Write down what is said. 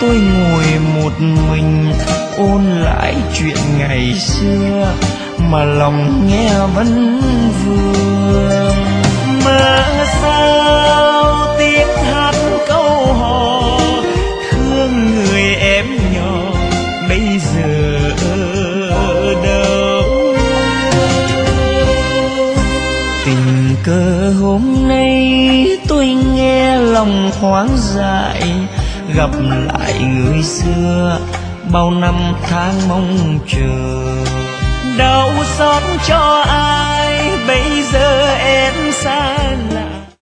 tôi ngồi một mình ôn lại chuyện ngày xưa mà lòng nghe vẫn vương. Mà sao tiếng hát câu hò thương người em nhỏ bây giờ đâu? Tình cờ hôm nay tôi nghe lòng thoáng dại, gặp lại người xưa bao năm tháng mong chờ. Đau xót cho ai bây giờ em xa lạ,